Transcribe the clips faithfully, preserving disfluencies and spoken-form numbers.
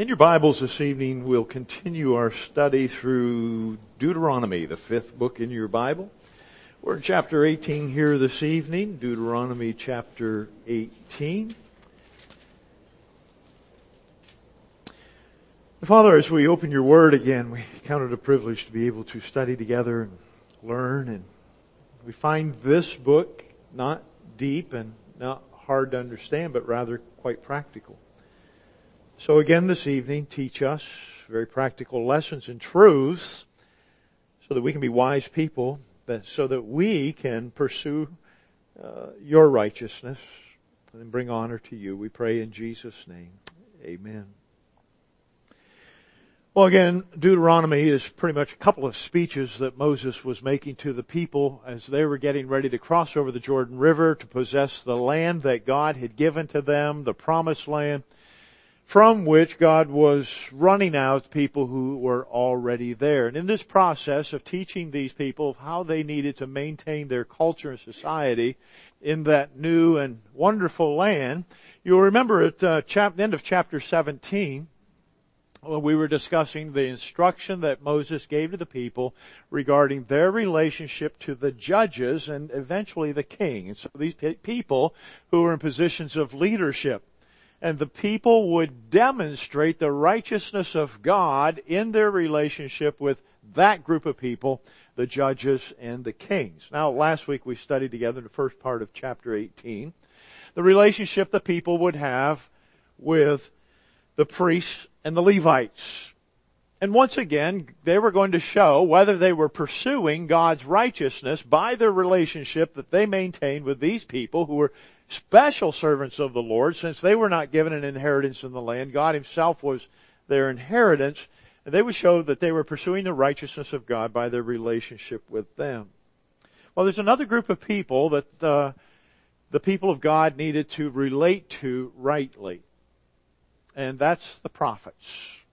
In your Bibles this evening, we'll continue our study through Deuteronomy, the fifth book in your Bible. We're in chapter eighteen here this evening, Deuteronomy chapter eighteen. Father, as we open your Word again, we count it a privilege to be able to study together and learn. And we find this book not deep and not hard to understand, but rather quite practical. So again this evening, teach us very practical lessons and truths so that we can be wise people, but so that we can pursue uh, your righteousness and bring honor to you. We pray in Jesus' name. Amen. Well, again, Deuteronomy is pretty much a couple of speeches that Moses was making to the people as they were getting ready to cross over the Jordan River to possess the land that God had given to them, the promised land, from which God was running out people who were already there. And in this process of teaching these people how they needed to maintain their culture and society in that new and wonderful land, you'll remember at uh, chap- end of chapter seventeen, well, we were discussing the instruction that Moses gave to the people regarding their relationship to the judges and eventually the king. And so these pe- people who were in positions of leadership, and the people would demonstrate the righteousness of God in their relationship with that group of people, the judges and the kings. Now, last week we studied together the first part of chapter eighteen, the relationship the people would have with the priests and the Levites. And once again, they were going to show whether they were pursuing God's righteousness by their relationship that they maintained with these people who were special servants of the Lord, since they were not given an inheritance in the land. God himself was their inheritance, and they would show that they were pursuing the righteousness of God by their relationship with them. Well, there's another group of people that uh, the people of God needed to relate to rightly, and that's the prophets.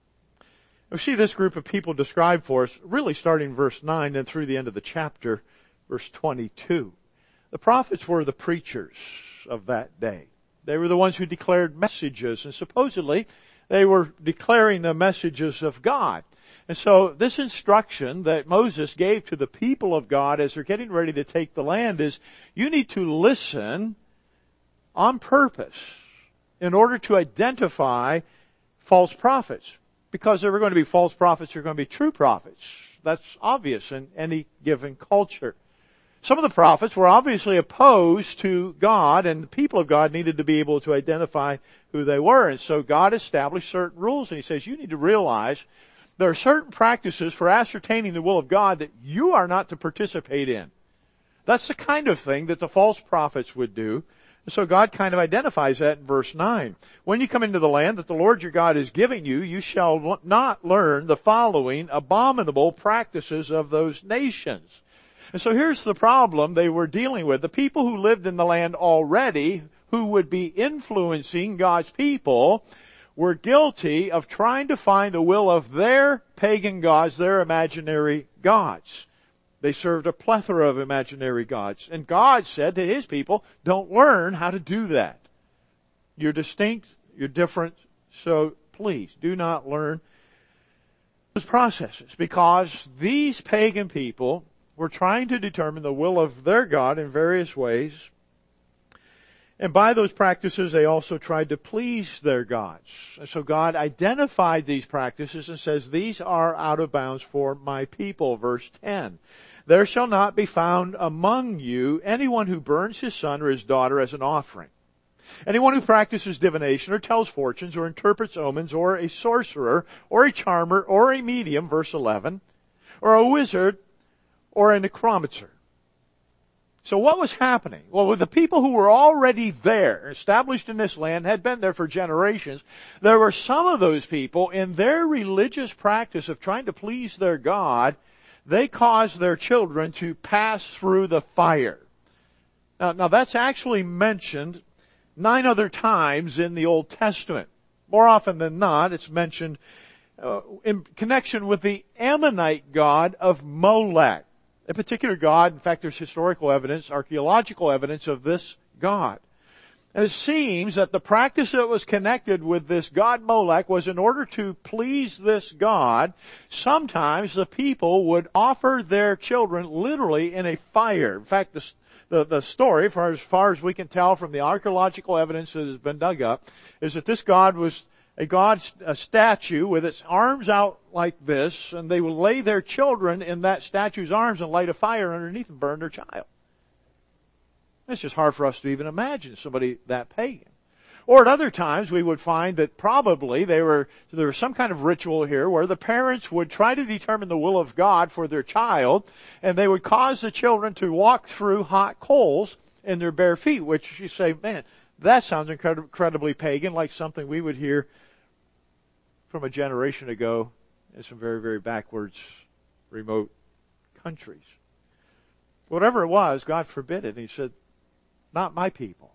We see this group of people described for us really starting in verse nine and through the end of the chapter, verse twenty-two. The prophets were the preachers of that day. They were the ones who declared messages, and supposedly they were declaring the messages of God. And so this instruction that Moses gave to the people of God as they're getting ready to take the land is, you need to listen on purpose in order to identify false prophets. Because there were going to be false prophets, there are going to be true prophets. That's obvious in any given culture. Some of the prophets were obviously opposed to God, and the people of God needed to be able to identify who they were. And so God established certain rules, and he says, you need to realize there are certain practices for ascertaining the will of God that you are not to participate in. That's the kind of thing that the false prophets would do. And so God kind of identifies that in verse nine. When you come into the land that the Lord your God is giving you, you shall not learn the following abominable practices of those nations. And so here's the problem they were dealing with. The people who lived in the land already, who would be influencing God's people, were guilty of trying to find the will of their pagan gods, their imaginary gods. They served a plethora of imaginary gods. And God said to his people, don't learn how to do that. You're distinct, you're different, so please do not learn those processes, because these pagan people were trying to determine the will of their God in various ways. And by those practices, they also tried to please their gods. And so God identified these practices and says, these are out of bounds for my people. Verse ten. There shall not be found among you anyone who burns his son or his daughter as an offering. Anyone who practices divination or tells fortunes or interprets omens, or a sorcerer or a charmer or a medium, verse eleven, or a wizard or a necromancer. So what was happening? Well, with the people who were already there, established in this land, had been there for generations, there were some of those people in their religious practice of trying to please their God, they caused their children to pass through the fire. Now, now that's actually mentioned nine other times in the Old Testament. More often than not, it's mentioned uh, in connection with the Ammonite god of Molech. A particular god, in fact there's historical evidence, archaeological evidence of this god. And it seems that the practice that was connected with this god Molech was in order to please this god, sometimes the people would offer their children literally in a fire. In fact, the, the, the story, for as far as we can tell from the archaeological evidence that has been dug up, is that this god was a god, a statue with its arms out like this, and they would lay their children in that statue's arms and light a fire underneath and burn their child. It's just hard for us to even imagine somebody that pagan. Or at other times we would find that probably they were, there was some kind of ritual here where the parents would try to determine the will of God for their child, and they would cause the children to walk through hot coals in their bare feet, which you say, man, that sounds incred- incredibly pagan, like something we would hear from a generation ago in some very, very backwards, remote countries. Whatever it was, God forbid it. And He said, not my people.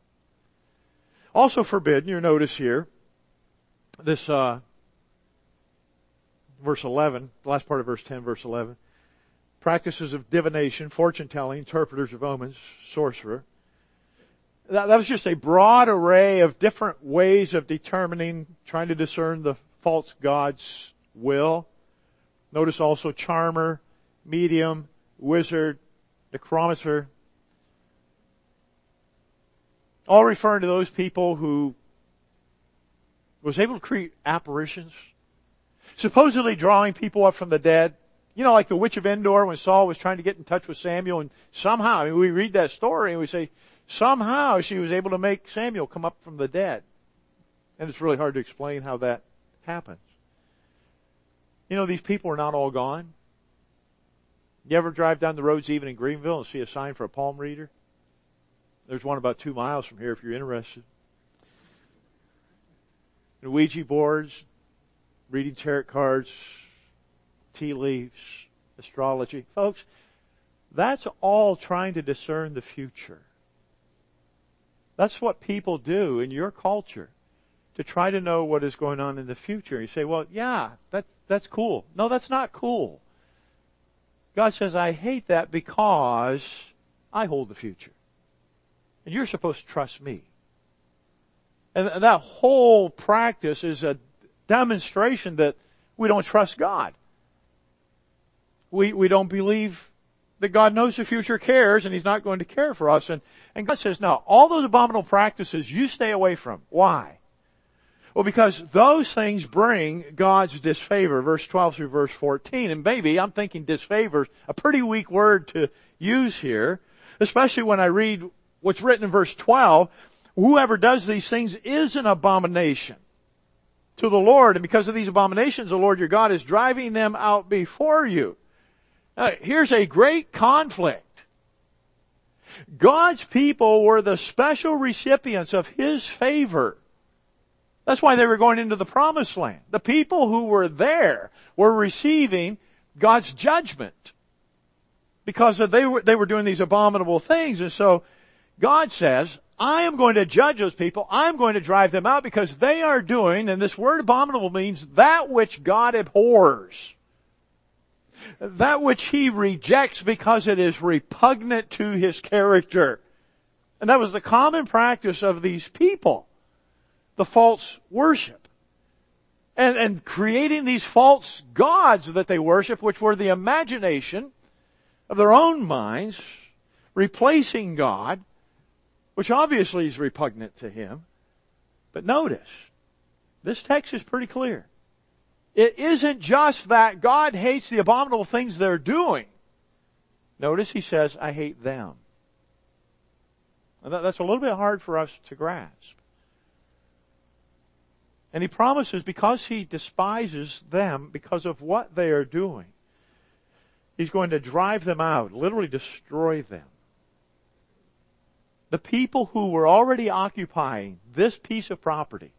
Also forbidden, you notice here, this, uh, verse eleven, the last part of verse ten, verse eleven, practices of divination, fortune telling, interpreters of omens, sorcerer. That, that was just a broad array of different ways of determining, trying to discern the false god's will. Notice also charmer, medium, wizard, necromancer. All referring to those people who was able to create apparitions, supposedly drawing people up from the dead. You know, like the witch of Endor when Saul was trying to get in touch with Samuel, and somehow, I mean, we read that story and we say, somehow she was able to make Samuel come up from the dead. And it's really hard to explain how that happens. You know, these people are not all gone. You ever drive down the roads even in Greenville and see a sign for a palm reader? There's one about two miles from here if you're interested. And Ouija boards, reading tarot cards, tea leaves, astrology. Folks, that's all trying to discern the future. That's what people do in your culture to try to know what is going on in the future. You say, well, yeah, that, that's cool. No, that's not cool. God says, I hate that because I hold the future. And you're supposed to trust me. And that whole practice is a demonstration that we don't trust God. We, we don't believe that God knows the future, cares, and He's not going to care for us. And, and God says, no, all those abominable practices you stay away from. Why? Well, because those things bring God's disfavor, verse twelve through verse fourteen. And maybe, I'm thinking disfavor is a pretty weak word to use here, especially when I read what's written in verse twelve. Whoever does these things is an abomination to the Lord. And because of these abominations, the Lord your God is driving them out before you. Now, here's a great conflict. God's people were the special recipients of His favor. That's why they were going into the promised land. The people who were there were receiving God's judgment because they were, they were doing these abominable things. And so God says, I am going to judge those people. I'm going to drive them out because they are doing, and this word abominable means that which God abhors. That which He rejects because it is repugnant to His character. And that was the common practice of these people. The false worship. And, and creating these false gods that they worship, which were the imagination of their own minds, replacing God, which obviously is repugnant to Him. But notice, this text is pretty clear. It isn't just that God hates the abominable things they're doing. Notice He says, I hate them. And that, that's a little bit hard for us to grasp. And He promises because He despises them because of what they are doing, He's going to drive them out, literally destroy them. The people who were already occupying this piece of property,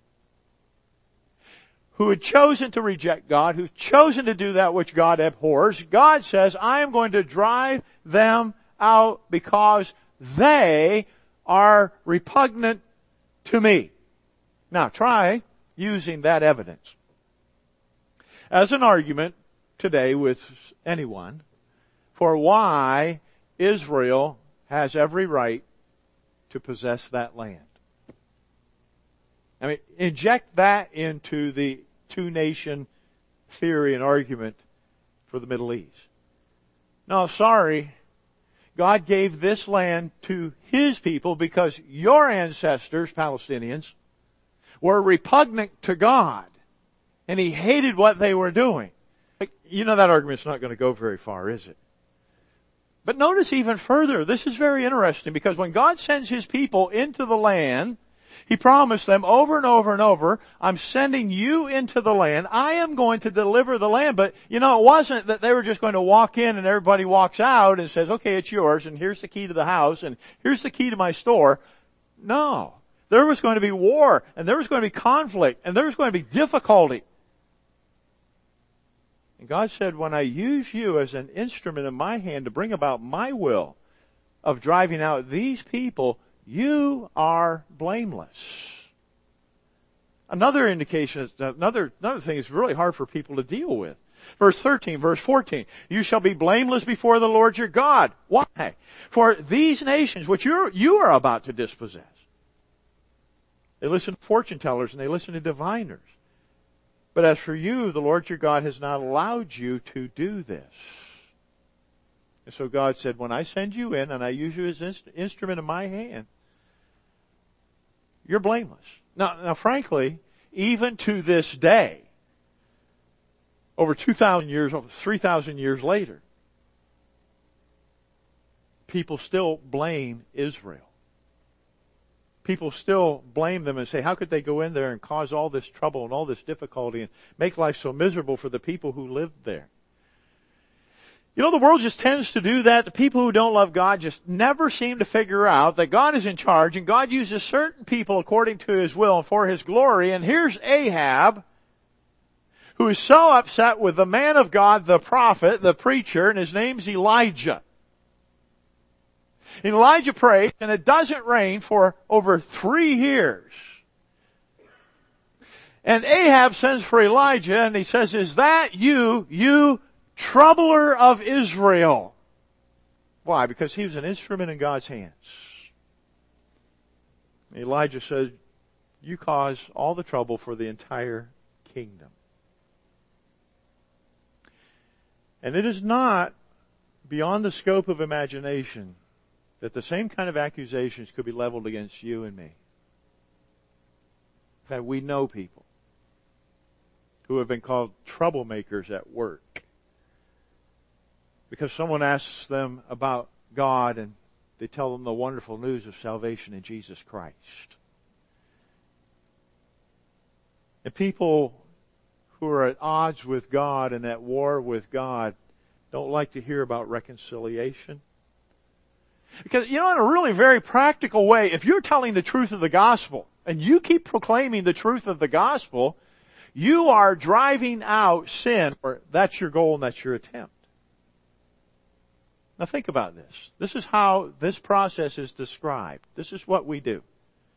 who had chosen to reject God, who had chosen to do that which God abhors, God says, I am going to drive them out because they are repugnant to me. Now try using that evidence as an argument today with anyone for why Israel has every right to possess that land. I mean, inject that into the two-nation theory and argument for the Middle East. No, sorry. God gave this land to His people because your ancestors, Palestinians, were repugnant to God. And He hated what they were doing. You know that argument's not going to go very far, is it? But notice even further, this is very interesting because when God sends His people into the land, He promised them over and over and over, I'm sending you into the land. I am going to deliver the land. But, you know, it wasn't that they were just going to walk in and everybody walks out and says, okay, it's yours and here's the key to the house and here's the key to my store. No. There was going to be war and there was going to be conflict and there was going to be difficulty. And God said, when I use you as an instrument in my hand to bring about my will of driving out these people, you are blameless. Another indication, another, another thing is really hard for people to deal with. Verse thirteen, verse fourteen, you shall be blameless before the Lord your God. Why? For these nations which you're, you are about to dispossess, they listen to fortune tellers and they listen to diviners. But as for you, the Lord your God has not allowed you to do this. And so God said, when I send you in and I use you as an inst- instrument in my hand, you're blameless. Now, now frankly, even to this day, over two thousand years, over three thousand years later, people still blame Israel. People still blame them and say, how could they go in there and cause all this trouble and all this difficulty and make life so miserable for the people who lived there? You know, the world just tends to do that. The people who don't love God just never seem to figure out that God is in charge and God uses certain people according to His will and for His glory. And here's Ahab, who is so upset with the man of God, the prophet, the preacher, and his name's Elijah. And Elijah prays, and it doesn't rain for over three years. And Ahab sends for Elijah, and he says, is that you, you troubler of Israel? Why? Because he was an instrument in God's hands. Elijah said, you cause all the trouble for the entire kingdom. And it is not beyond the scope of imagination that the same kind of accusations could be leveled against you and me. In fact, we know people who have been called troublemakers at work because someone asks them about God and they tell them the wonderful news of salvation in Jesus Christ. And people who are at odds with God and at war with God don't like to hear about reconciliation. Because, you know, in a really very practical way, if you're telling the truth of the gospel and you keep proclaiming the truth of the gospel, you are driving out sin, or that's your goal and that's your attempt. Now think about this. This is how this process is described. This is what we do.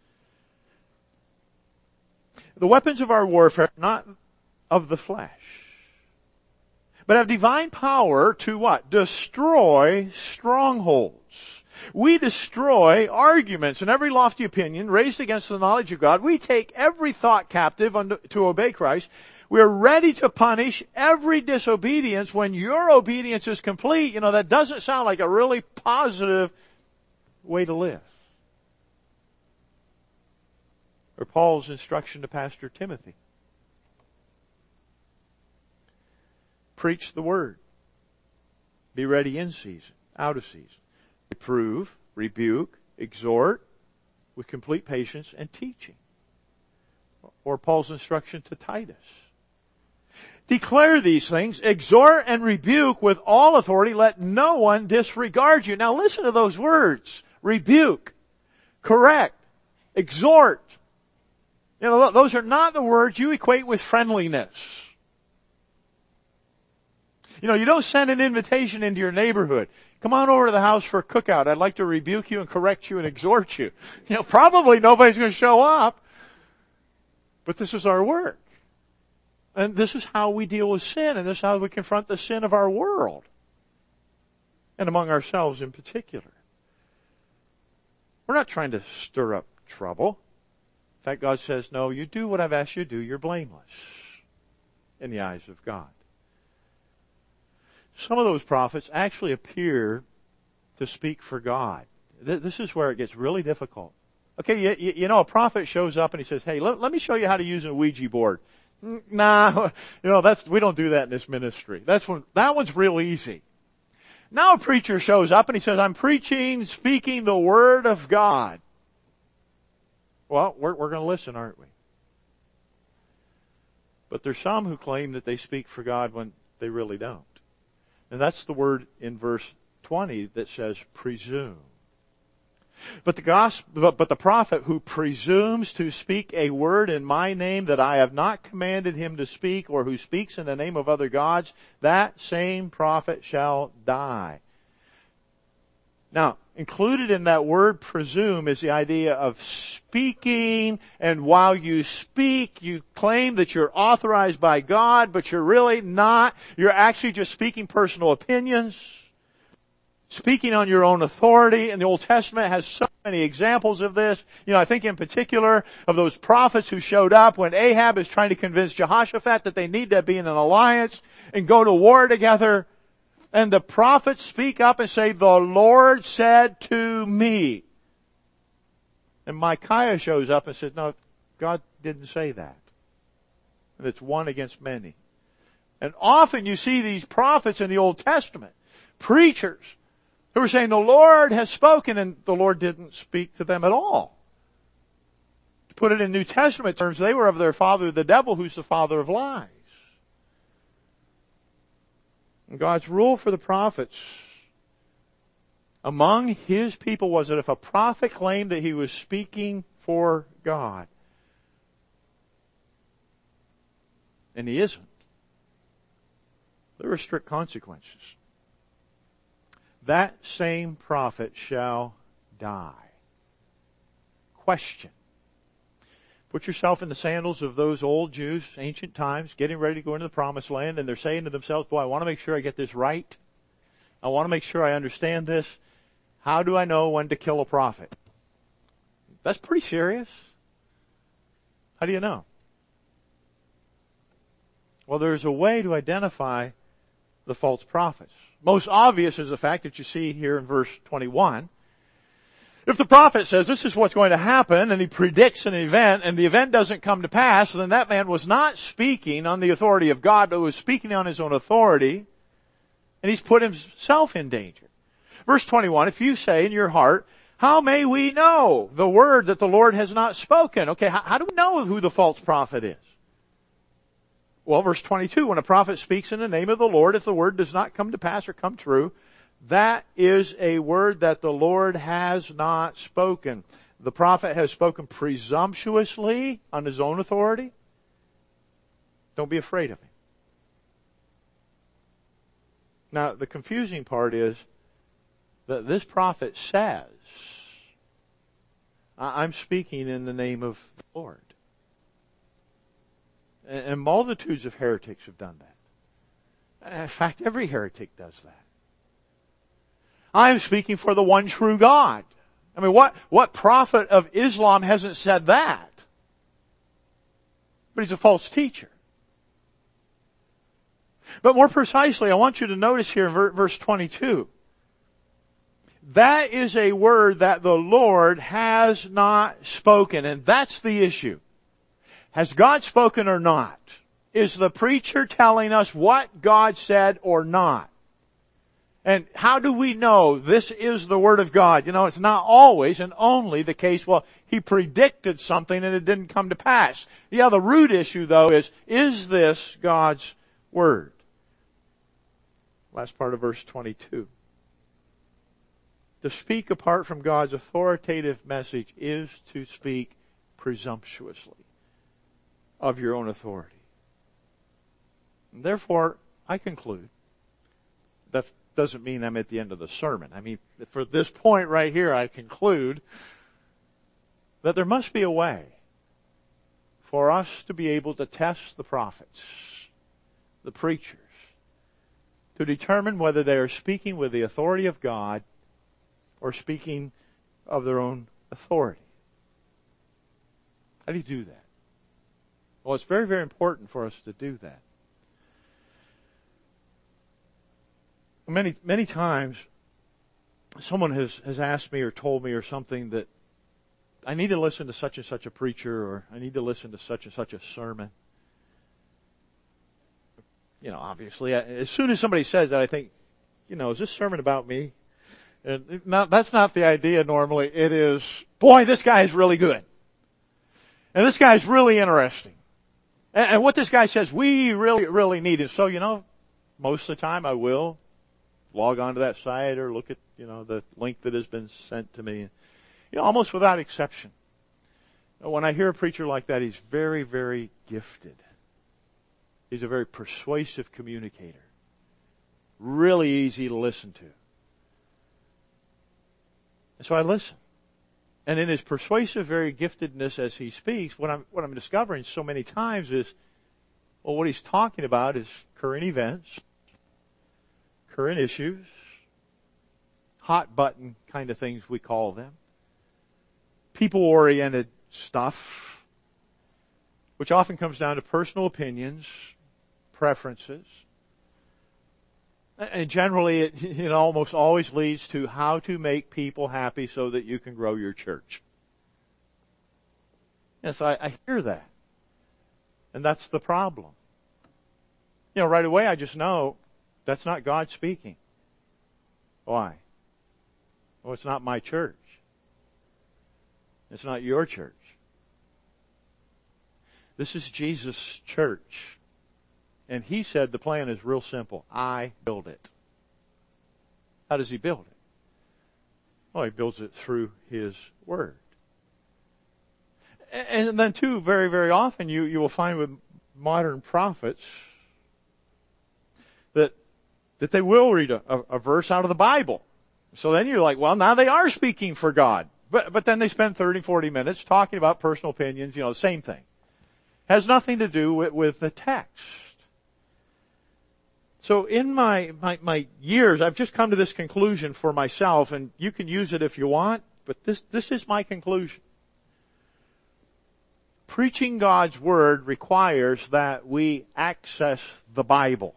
The weapons of our warfare are not of the flesh, but have divine power to what? Destroy strongholds. We destroy arguments and every lofty opinion raised against the knowledge of God. We take every thought captive unto, to obey Christ. We are ready to punish every disobedience when your obedience is complete. You know, that doesn't sound like a really positive way to live. Or Paul's instruction to Pastor Timothy. Preach the word. Be ready in season, out of season. Reprove, rebuke, exhort with complete patience and teaching. Or Paul's instruction to Titus. Declare these things, exhort and rebuke with all authority. Let no one disregard you. Now listen to those words. Rebuke, correct, exhort. You know, those are not the words you equate with friendliness. You know, you don't send an invitation into your neighborhood. Come on over to the house for a cookout. I'd like to rebuke you and correct you and exhort you. You know, probably nobody's going to show up. But this is our work. And this is how we deal with sin, and this is how we confront the sin of our world. And among ourselves in particular. We're not trying to stir up trouble. In fact, God says, no, you do what I've asked you to do. You're blameless in the eyes of God. Some of those prophets actually appear to speak for God. This is where it gets really difficult. Okay, you, you know, a prophet shows up and he says, hey, let, let me show you how to use a Ouija board. Nah, you know, that's, we don't do that in this ministry. That's one, that one's real easy. Now a preacher shows up and he says, I'm preaching, speaking the Word of God. Well, we're, we're going to listen, aren't we? But there's some who claim that they speak for God when they really don't. And that's the word in verse twenty that says presume. But the gospel, but the prophet who presumes to speak a word in my name that I have not commanded him to speak, or who speaks in the name of other gods, that same prophet shall die. Now, included in that word presume is the idea of speaking, and while you speak, you claim that you're authorized by God, but you're really not. You're actually just speaking personal opinions. Speaking on your own authority, and the Old Testament has so many examples of this. You know, I think in particular of those prophets who showed up when Ahab is trying to convince Jehoshaphat that they need to be in an alliance and go to war together. And the prophets speak up and say, the Lord said to me. And Micaiah shows up and says, no, God didn't say that. And it's one against many. And often you see these prophets in the Old Testament, preachers, who are saying the Lord has spoken, and the Lord didn't speak to them at all. To put it in New Testament terms, they were of their father the devil, who's the father of lies. And God's rule for the prophets among His people was that if a prophet claimed that he was speaking for God, and he isn't, there are strict consequences. That same prophet shall die. Question. Put yourself in the sandals of those old Jews, ancient times, getting ready to go into the promised land, and they're saying to themselves, boy, I want to make sure I get this right. I want to make sure I understand this. How do I know when to kill a prophet? That's pretty serious. How do you know? Well, there's a way to identify the false prophets. Most obvious is the fact that you see here in verse twenty-one. If the prophet says this is what's going to happen, and he predicts an event, and the event doesn't come to pass, then that man was not speaking on the authority of God, but was speaking on his own authority, and he's put himself in danger. Verse twenty-one, if you say in your heart, how may we know the word that the Lord has not spoken? Okay, how, how do we know who the false prophet is? Well, verse twenty-two, when a prophet speaks in the name of the Lord, if the word does not come to pass or come true, that is a word that the Lord has not spoken. The prophet has spoken presumptuously on his own authority. Don't be afraid of him. Now, the confusing part is that this prophet says, I'm speaking in the name of the Lord. And multitudes of heretics have done that. In fact, every heretic does that. I am speaking for the one true God. I mean, what, what prophet of Islam hasn't said that? But he's a false teacher. But more precisely, I want you to notice here in verse twenty-two. That is a word that the Lord has not spoken, and that's the issue. Has God spoken or not? Is the preacher telling us what God said or not? And how do we know this is the Word of God? You know, it's not always and only the case, well, he predicted something and it didn't come to pass. Yeah, the root issue though is, is this God's Word? Last part of verse twenty-two. To speak apart from God's authoritative message is to speak presumptuously of your own authority. And therefore, I conclude, that doesn't mean I'm at the end of the sermon. I mean, for this point right here, I conclude that there must be a way for us to be able to test the prophets, the preachers, to determine whether they are speaking with the authority of God or speaking of their own authority. How do you do that? Well, it's very, very important for us to do that. Many, many times, someone has, has asked me or told me or something that I need to listen to such and such a preacher, or I need to listen to such and such a sermon. You know, obviously, as soon as somebody says that, I think, you know, is this sermon about me? And not, that's not the idea normally. It is, boy, this guy is really good. And this guy is really interesting. And, and what this guy says, we really, really need it. So, you know, most of the time I will log onto that site or look at, you know, the link that has been sent to me. You know, almost without exception. When I hear a preacher like that, he's very, very gifted. He's a very persuasive communicator. Really easy to listen to. And so I listen. And in his persuasive, very giftedness as he speaks, what I'm, what I'm discovering so many times is, well, what he's talking about is current events, current issues, hot button kind of things we call them, people-oriented stuff, which often comes down to personal opinions, preferences. And generally, it, it almost always leads to how to make people happy so that you can grow your church. And so I, I hear that. And that's the problem. You know, right away I just know that's not God speaking. Why? Well, it's not my church. It's not your church. This is Jesus' church. And He said the plan is real simple. I build it. How does He build it? Well, He builds it through His Word. And then too, very, very often you, you will find with modern prophets that, that they will read a, a, a verse out of the Bible. So then you're like, well, now they are speaking for God. But, but then they spend thirty, forty minutes talking about personal opinions, you know, the same thing. Has nothing to do with, with the text. So in my, my, my years, I've just come to this conclusion for myself, and you can use it if you want, but this, this is my conclusion. Preaching God's Word requires that we access the Bible.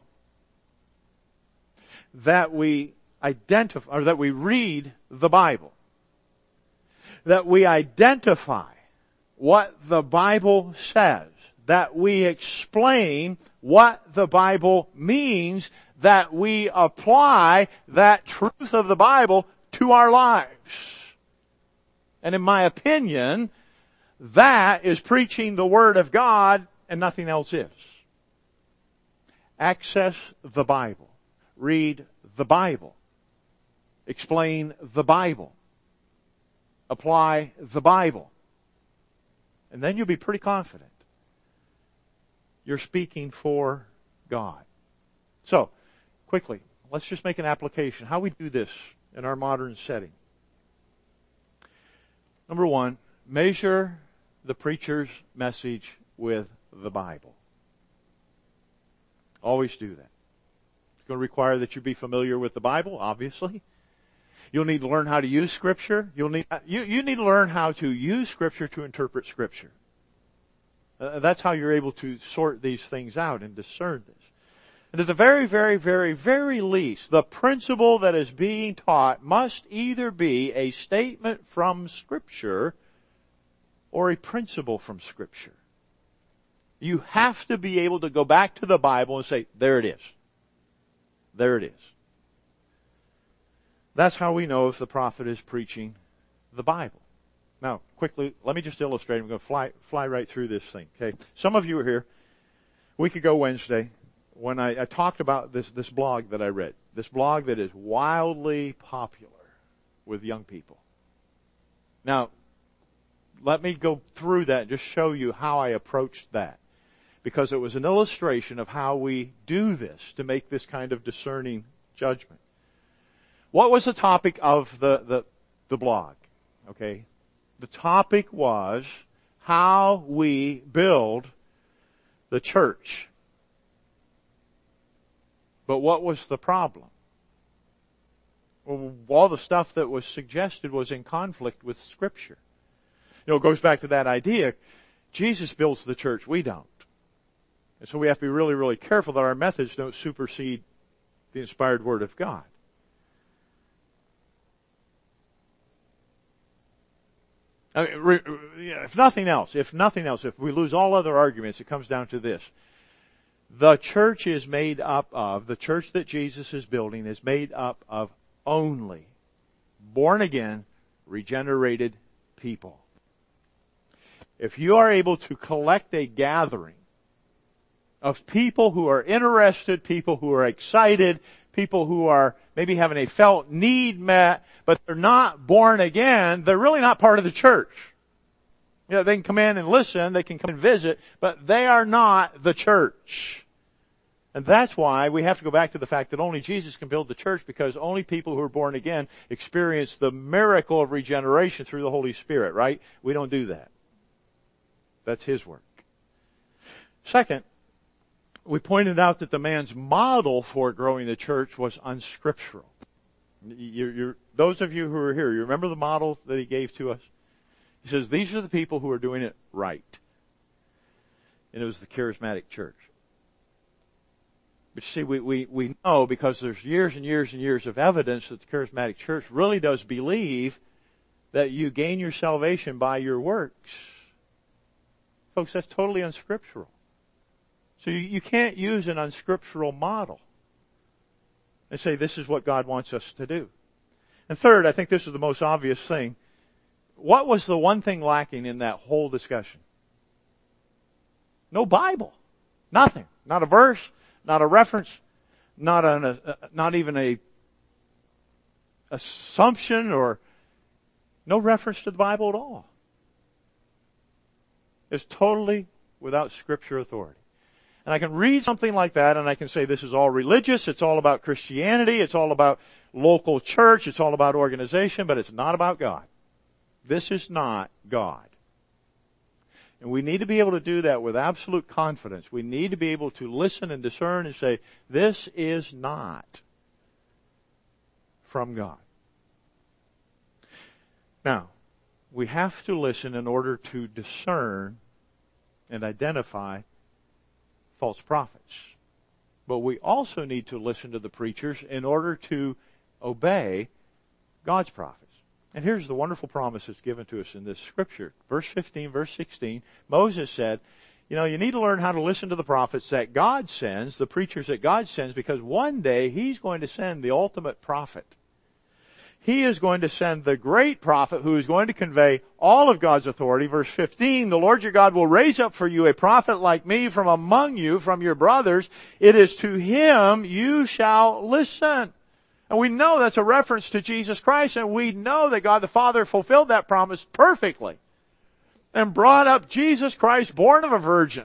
That we identify, or that we read the Bible. That we identify what the Bible says. That we explain what the Bible means, that we apply that truth of the Bible to our lives. And in my opinion, that is preaching the Word of God and nothing else is. Access the Bible. Read the Bible. Explain the Bible. Apply the Bible. And then you'll be pretty confident. You're speaking for God. So, quickly, let's just make an application. How we do this in our modern setting. Number one, measure the preacher's message with the Bible. Always do that. It's going to require that you be familiar with the Bible, obviously. You'll need to learn how to use Scripture. You'll need, you, you need to learn how to use Scripture to interpret Scripture. Uh, that's how you're able to sort these things out and discern this. And at the very, very, very, very least, the principle that is being taught must either be a statement from Scripture or a principle from Scripture. You have to be able to go back to the Bible and say, there it is. There it is. That's how we know if the prophet is preaching the Bible. Now, quickly, let me just illustrate. I'm going to fly, fly right through this thing, okay? Some of you were here a week ago Wednesday when I, I talked about this, this blog that I read. This blog that is wildly popular with young people. Now, let me go through that and just show you how I approached that. Because it was an illustration of how we do this to make this kind of discerning judgment. What was the topic of the, the, the blog? Okay. The topic was how we build the church. But what was the problem? Well, all the stuff that was suggested was in conflict with Scripture. You know, it goes back to that idea. Jesus builds the church, we don't. And so we have to be really, really careful that our methods don't supersede the inspired Word of God. I mean, re, re, if nothing else, if nothing else, if we lose all other arguments, it comes down to this. The church is made up of, the church that Jesus is building is made up of only born again, regenerated people. If you are able to collect a gathering of people who are interested, people who are excited, people who are maybe having a felt need met, but they're not born again, they're really not part of the church. You know, they can come in and listen, they can come and visit, but they are not the church. And that's why we have to go back to the fact that only Jesus can build the church, because only people who are born again experience the miracle of regeneration through the Holy Spirit, right? We don't do that. That's His work. Second, we pointed out that the man's model for growing the church was unscriptural. You're, you're, those of you who are here, you remember the model that he gave to us? He says, these are the people who are doing it right. And it was the charismatic church. But you see, we, we, we know, because there's years and years and years of evidence that the charismatic church really does believe that you gain your salvation by your works. Folks, that's totally unscriptural. So you, you can't use an unscriptural model and say this is what God wants us to do. And third, I think this is the most obvious thing. What was the one thing lacking in that whole discussion? No Bible. Nothing. Not a verse, not a reference, not an, a, not even a assumption, or no reference to the Bible at all. It's totally without Scripture authority. And I can read something like that and I can say this is all religious, it's all about Christianity, it's all about local church, it's all about organization, but it's not about God. This is not God. And we need to be able to do that with absolute confidence. We need to be able to listen and discern and say, this is not from God. Now, we have to listen in order to discern and identify false prophets. But we also need to listen to the preachers in order to obey God's prophets. And here's the wonderful promise that's given to us in this scripture. Verse fifteen, verse sixteen, Moses said, you know, you need to learn how to listen to the prophets that God sends, the preachers that God sends, because one day He's going to send the ultimate prophet. He is going to send the great prophet who is going to convey all of God's authority. Verse fifteen, the Lord your God will raise up for you a prophet like me from among you, from your brothers. It is to him you shall listen. And we know that's a reference to Jesus Christ, and we know that God the Father fulfilled that promise perfectly and brought up Jesus Christ, born of a virgin,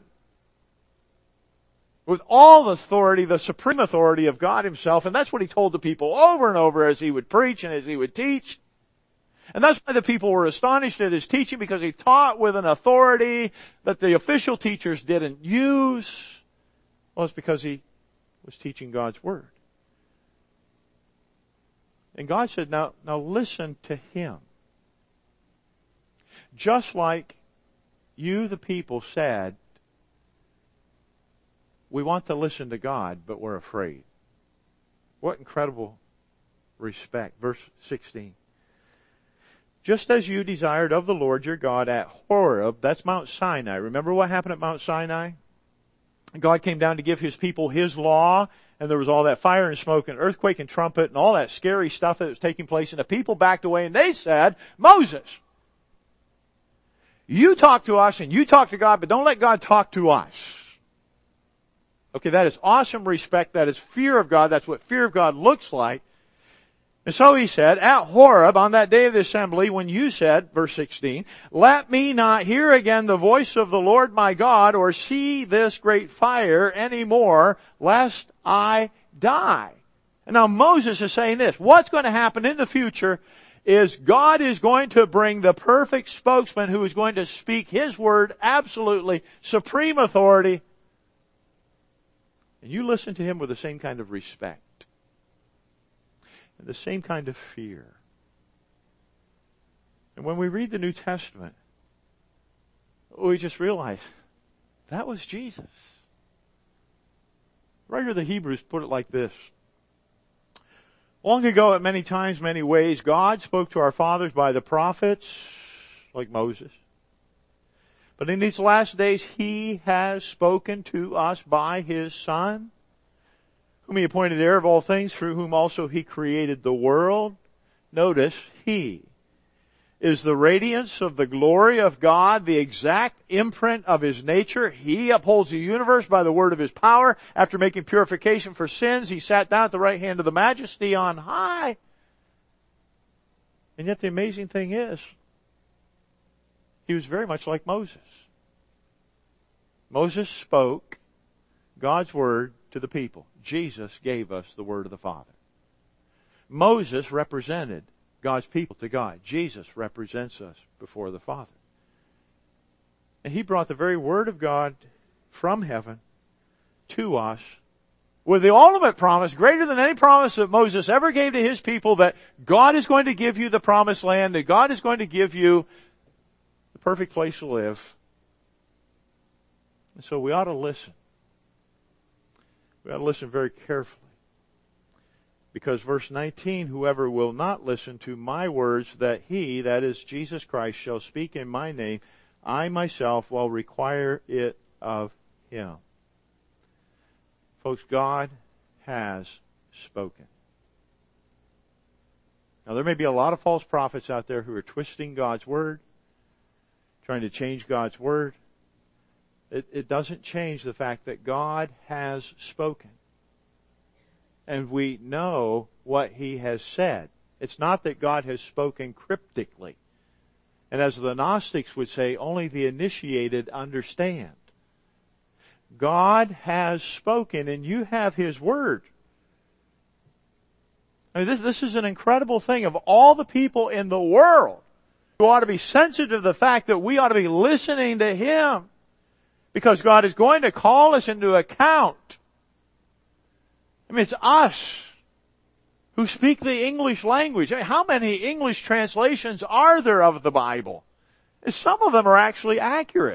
with all the authority, the supreme authority of God Himself. And that's what He told the people over and over as He would preach and as He would teach. And that's why the people were astonished at His teaching, because He taught with an authority that the official teachers didn't use. Well, it's because He was teaching God's Word. And God said, now, now listen to Him. Just like you, the people, said, we want to listen to God, but we're afraid. What incredible respect. Verse sixteen. Just as you desired of the Lord your God at Horeb, that's Mount Sinai. Remember what happened at Mount Sinai? God came down to give His people His law, and there was all that fire and smoke and earthquake and trumpet and all that scary stuff that was taking place, and the people backed away and they said, Moses, you talk to us and you talk to God, but don't let God talk to us. Okay, that is awesome respect. That is fear of God. That's what fear of God looks like. And so He said, at Horeb, on that day of the assembly, when you said, verse sixteen, let me not hear again the voice of the Lord my God, or see this great fire any more, lest I die. And now Moses is saying this. What's going to happen in the future is God is going to bring the perfect spokesman who is going to speak His word, absolutely supreme authority. And you listen to Him with the same kind of respect. The same kind of fear. And when we read the New Testament, we just realize that was Jesus. The writer of the Hebrews put it like this. Long ago, at many times, many ways, God spoke to our fathers by the prophets, like Moses. But in these last days, He has spoken to us by His Son, whom He appointed heir of all things, through whom also He created the world. Notice, He is the radiance of the glory of God, the exact imprint of His nature. He upholds the universe by the word of His power. After making purification for sins, He sat down at the right hand of the Majesty on high. And yet the amazing thing is, He was very much like Moses. Moses spoke God's word to the people. Jesus gave us the word of the Father. Moses represented God's people to God. Jesus represents us before the Father. And He brought the very word of God from heaven to us with the ultimate promise, greater than any promise that Moses ever gave to his people, that God is going to give you the promised land, that God is going to give you the perfect place to live. And so we ought to listen. We ought to listen very carefully. Because verse nineteen, whoever will not listen to my words that he, that is Jesus Christ, shall speak in my name, I myself will require it of him. Folks, God has spoken. Now there may be a lot of false prophets out there who are twisting God's word, trying to change God's word. It, it doesn't change the fact that God has spoken. And we know what He has said. It's not that God has spoken cryptically. And as the Gnostics would say, only the initiated understand. God has spoken, and you have His word. I mean, this, this is an incredible thing. Of all the people in the world who ought to be sensitive to the fact that we ought to be listening to Him, because God is going to call us into account. I mean, it's us who speak the English language. I mean, how many English translations are there of the Bible? And some of them are actually accurate.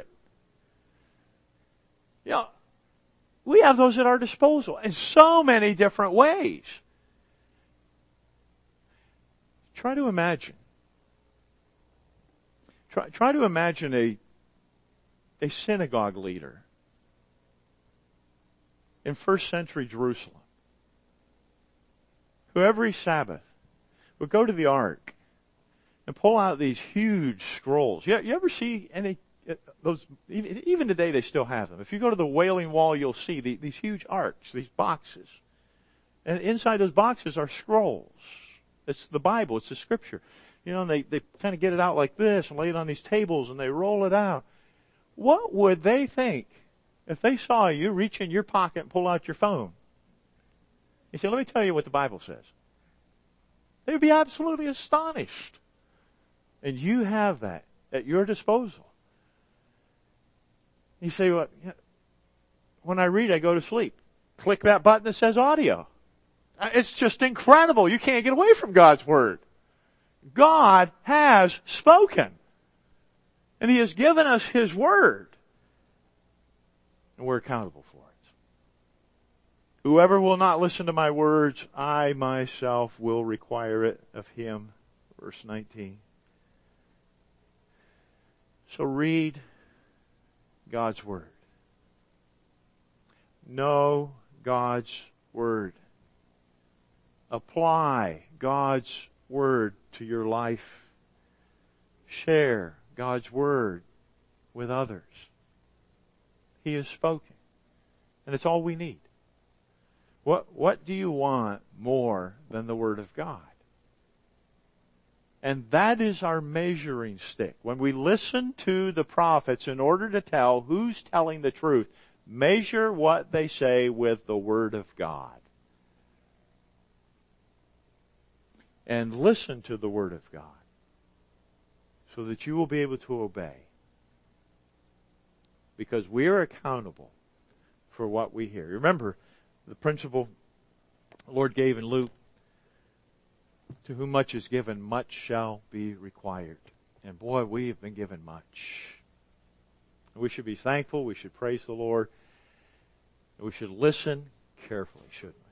You know, we have those at our disposal in so many different ways. Try to imagine. Try, try to imagine a, a synagogue leader in first century Jerusalem, who every Sabbath would go to the ark and pull out these huge scrolls. You, you ever see any, those, even, even today they still have them. If you go to the Wailing Wall, you'll see the, these huge arks, these boxes. And inside those boxes are scrolls. It's the Bible, it's the Scripture. You know, and they, they kind of get it out like this and lay it on these tables and they roll it out. What would they think if they saw you reach in your pocket and pull out your phone? You say, let me tell you what the Bible says. They would be absolutely astonished. And you have that at your disposal. You say, well, when I read, I go to sleep. Click that button that says audio. It's just incredible. You can't get away from God's Word. God has spoken. And He has given us His Word. And we're accountable for it. Whoever will not listen to my words, I myself will require it of him. Verse nineteen. So read God's Word. Know God's Word. Apply God's Word to your life. Share God's Word with others. He has spoken. And it's all we need. What, what do you want more than the Word of God? And that is our measuring stick. When we listen to the prophets in order to tell who's telling the truth, measure what they say with the Word of God. And listen to the Word of God so that you will be able to obey. Because we are accountable for what we hear. Remember, the principle the Lord gave in Luke, to whom much is given, much shall be required. And boy, we have been given much. We should be thankful. We should praise the Lord. We should listen carefully, shouldn't we?